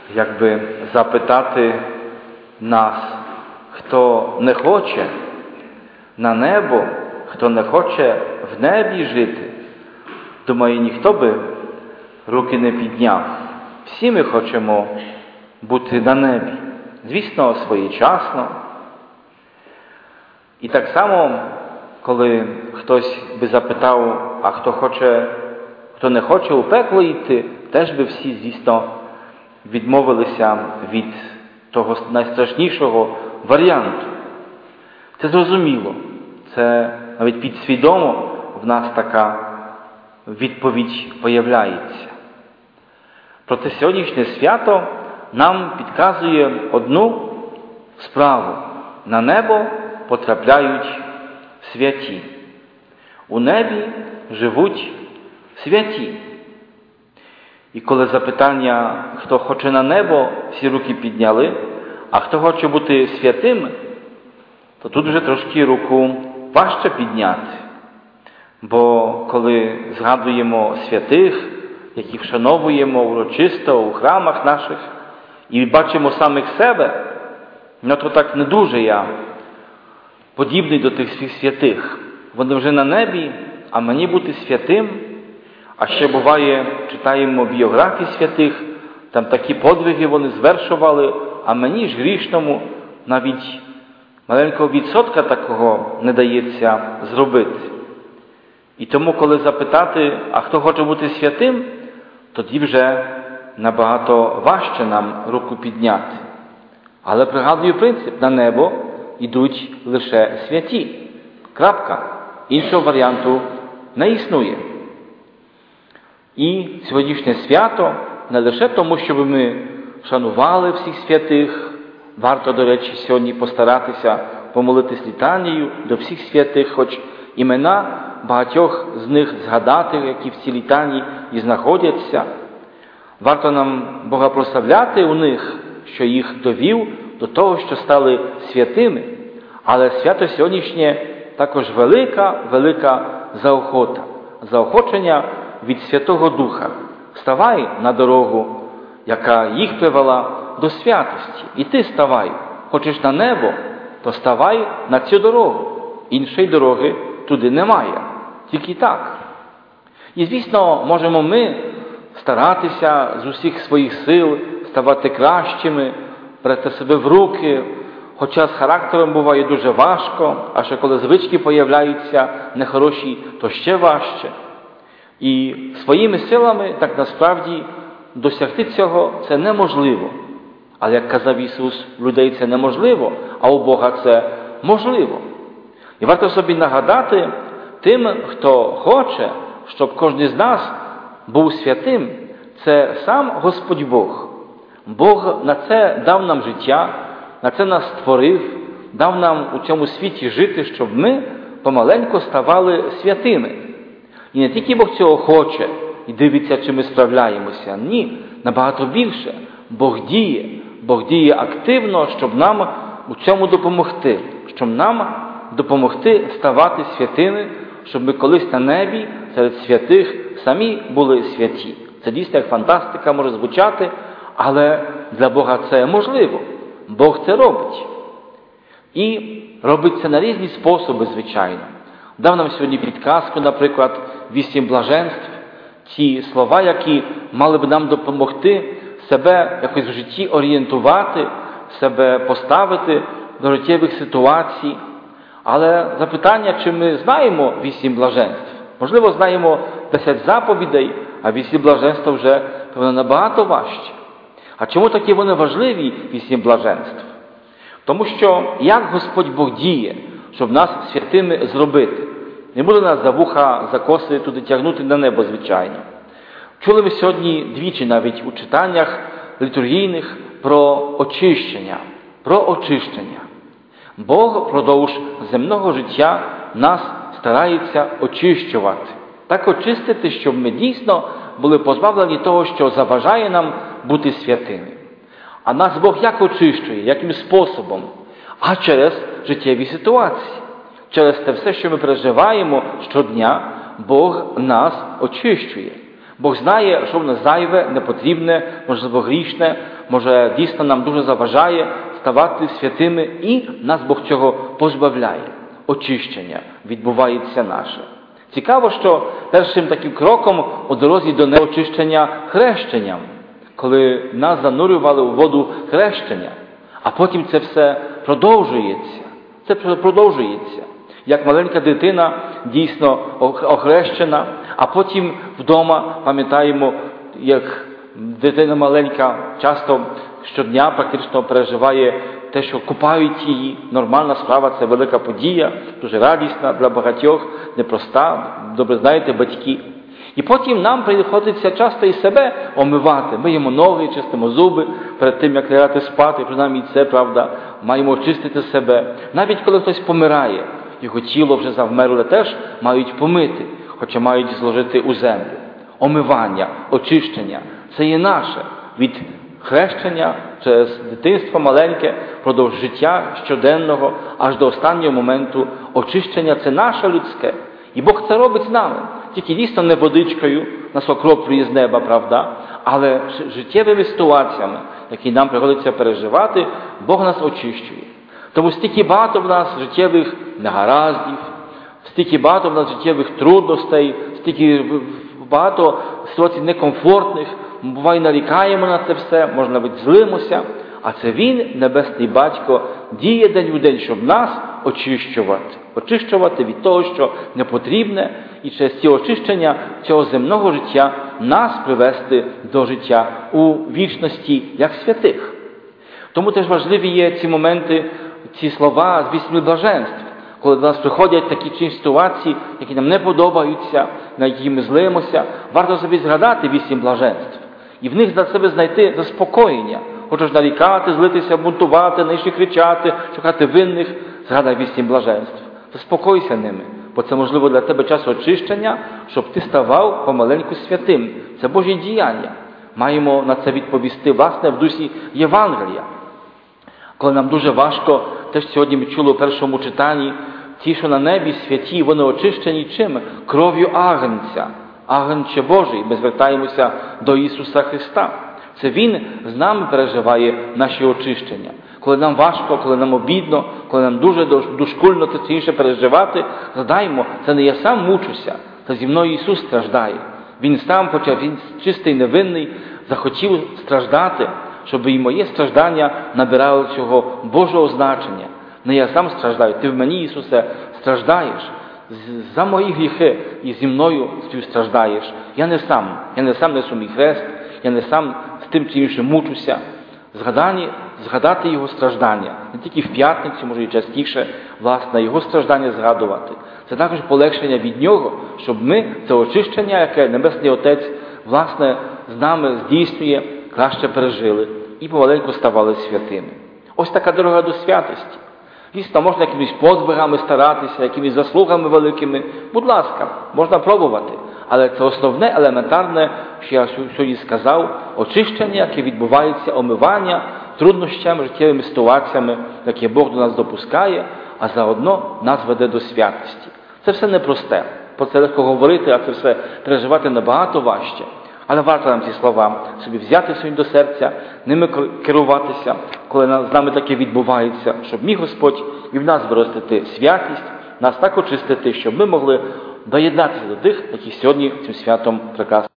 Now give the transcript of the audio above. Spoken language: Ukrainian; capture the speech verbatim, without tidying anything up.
якби запитати нас, хто не хоче на небо, хто не хоче в небі жити, думаю, ніхто би руки не підняв. Всі ми хочемо бути на небі. Звісно, своєчасно. І так само, коли хтось би запитав, а хто хоче, хто не хоче у пекло йти, теж би всі, звісно, відмовилися від того найстрашнішого варіанту. Це зрозуміло. Це навіть підсвідомо в нас така відповідь появляється. Проте сьогоднішнє свято нам підказує одну справу. На небо потрапляють святі. У небі живуть святі. І коли запитання, хто хоче на небо, всі руки підняли, а хто хоче бути святим, то тут вже трошки руку важче підняти. Бо коли згадуємо святих, яких вшановуємо урочисто у храмах наших, і бачимо самих себе, ну то так не дуже я подібний до тих всіх святих. Вони вже на небі, а мені бути святим. А ще буває, читаємо біографії святих, там такі подвиги вони звершували, а мені ж грішному навіть маленького відсотка такого не дається зробити. І тому, коли запитати, а хто хоче бути святим, тоді вже набагато важче нам руку підняти. Але пригадую принцип, на небо йдуть лише святі. Крапка. Іншого варіанту не існує. І сьогоднішнє свято не лише тому, щоб ми шанували всіх святих, варто, до речі, сьогодні постаратися помолитись літанією до всіх святих, хоч імена багатьох з них згадати, які в цій літанії і знаходяться. Варто нам Бога прославляти у них, що їх довів до того, що стали святими. Але свято сьогоднішнє також велика, велика заохота. Заохочення від Святого Духа. Ставай на дорогу, яка їх привела до святості. І ти ставай. Хочеш на небо, то ставай на цю дорогу. Іншої дороги туди немає. Тільки так. І, звісно, можемо ми старатися з усіх своїх сил ставати кращими, брати себе в руки, хоча з характером буває дуже важко, а ще коли звички появляються нехороші, то ще важче. І своїми силами, так насправді, досягти цього це неможливо. Але, як казав Ісус, в людей це неможливо, а у Бога це можливо. І варто собі нагадати тим, хто хоче, щоб кожен з нас був святим, це сам Господь Бог. Бог на це дав нам життя, на це нас створив, дав нам у цьому світі жити, щоб ми помаленьку ставали святими. І не тільки Бог цього хоче і дивиться, чи ми справляємося. Ні, набагато більше. Бог діє. Бог діє активно, щоб нам у цьому допомогти. Щоб нам допомогти ставати святими, щоб ми колись на небі серед святих самі були святі. Це дійсно як фантастика може звучати, але для Бога це можливо. Бог це робить. І робить це на різні способи, звичайно. Дав нам сьогодні підказку, наприклад, вісім блаженств, ті слова, які мали б нам допомогти себе якось в житті орієнтувати, себе поставити до життєвих ситуацій. Але запитання, чи ми знаємо вісім блаженств? Можливо, знаємо десять заповідей, а вісім блаженств вже, певно, набагато важче. А чому такі вони важливі, вісім блаженств? Тому що як Господь Бог діє, щоб нас святими зробити? Не буде нас за вуха, за коси туди тягнути на небо, звичайно. Чули ми сьогодні двічі навіть у читаннях літургійних про очищення. Про очищення. Бог впродовж земного життя нас старається очищувати. Так очистити, щоб ми дійсно були позбавлені того, що заважає нам бути святими. А нас Бог як очищує? Яким способом? А через життєві ситуації. Через те все, що ми переживаємо щодня, Бог нас очищує. Бог знає, що в нас зайве, непотрібне, можливо, грішне, може дійсно нам дуже заважає ставати святими, і нас Бог цього позбавляє. Очищення відбувається наше. Цікаво, що першим таким кроком у дорозі до неочищення хрещенням, коли нас занурювали у воду хрещення, а потім це все продовжується. Це продовжується. Як маленька дитина дійсно охрещена, а потім вдома, пам'ятаємо, як дитина маленька часто щодня практично переживає те, що купають її. Нормальна справа, це велика подія, дуже радісна для багатьох, непроста, добре знаєте, батьки. І потім нам приходиться часто і себе омивати. Миємо ноги, чистимо зуби перед тим, як лягати спати, принаймні це, правда, маємо очистити себе. Навіть коли хтось помирає, його тіло вже завмерле теж мають помити, хоча мають зложити у землю. Омивання, очищення – це є наше. Від хрещення через дитинство маленьке, впродовж життя щоденного, аж до останнього моменту очищення – це наше людське. І Бог це робить з нами. Тільки дійсно не водичкою, нас окроплює з неба, правда, але життєвими ситуаціями, які нам приходиться переживати, Бог нас очищує. Тому стільки багато в нас життєвих негараздів, стільки багато в нас життєвих трудностей, стільки багато ситуацій некомфортних, буває нарікаємо на це все, може навіть злимося, а це Він, Небесний Батько, діє день у день, щоб нас очищувати. Очищувати від того, що не потрібне, і через ці очищення цього земного життя нас привести до життя у вічності, як святих. Тому теж важливі є ці моменти, ці слова з вісьми блаженств, коли до нас приходять такі чи ситуації, які нам не подобаються, на які ми злимося, варто собі згадати вісім блаженств. І в них для себе знайти заспокоєння. Хочеш нарікати, злитися, бунтувати, найші кричати, шукати винних, згадай вісім блаженств. Заспокойся ними, бо це можливо для тебе час очищення, щоб ти ставав помаленьку святим. Це Божі діяння. Маємо на це відповісти, власне, в дусі Євангелія. Коли нам дуже важко, теж сьогодні ми чули у першому читанні, ті, що на небі святі, вони очищені чим? Кров'ю Агнця. Агнче Божий. Ми звертаємося до Ісуса Христа. Це Він з нами переживає наші очищення. Коли нам важко, коли нам обідно, коли нам дуже дошкульно це інше переживати, згадаймо, це не я сам мучуся, це зі мною Ісус страждає. Він сам, хоча Він чистий, невинний, захотів страждати, щоб і моє страждання набирало цього Божого значення. Не я сам страждаю, ти в мені, Ісусе, страждаєш. За мої гріхи і зі мною співстраждаєш. Я не сам, я не сам несу мій хрест, я не сам з тим чи іншим мучуся. Згадані, згадати Його страждання, не тільки в п'ятницю, може і частіше, власне, Його страждання згадувати. Це також полегшення від Нього, щоб ми це очищення, яке Небесний Отець, власне, з нами здійснює, краще пережили і помаленьку ставали святими. Ось така дорога до святості. Дійсно, можна якимись подвигами старатися, якимись заслугами великими. Будь ласка, можна пробувати. Але це основне, елементарне, що я сьогодні сказав, очищення, яке відбувається, омивання труднощами, життєвими ситуаціями, які Бог до нас допускає, а заодно нас веде до святості. Це все непросте. Про це легко говорити, а це все переживати набагато важче. Але варто нам ці слова собі взяти сьогодні до серця, ними керуватися, коли з нами таке відбувається, щоб міг Господь і в нас виростити святість, нас так очистити, щоб ми могли доєднатися до тих, які сьогодні цим святом прекрасно.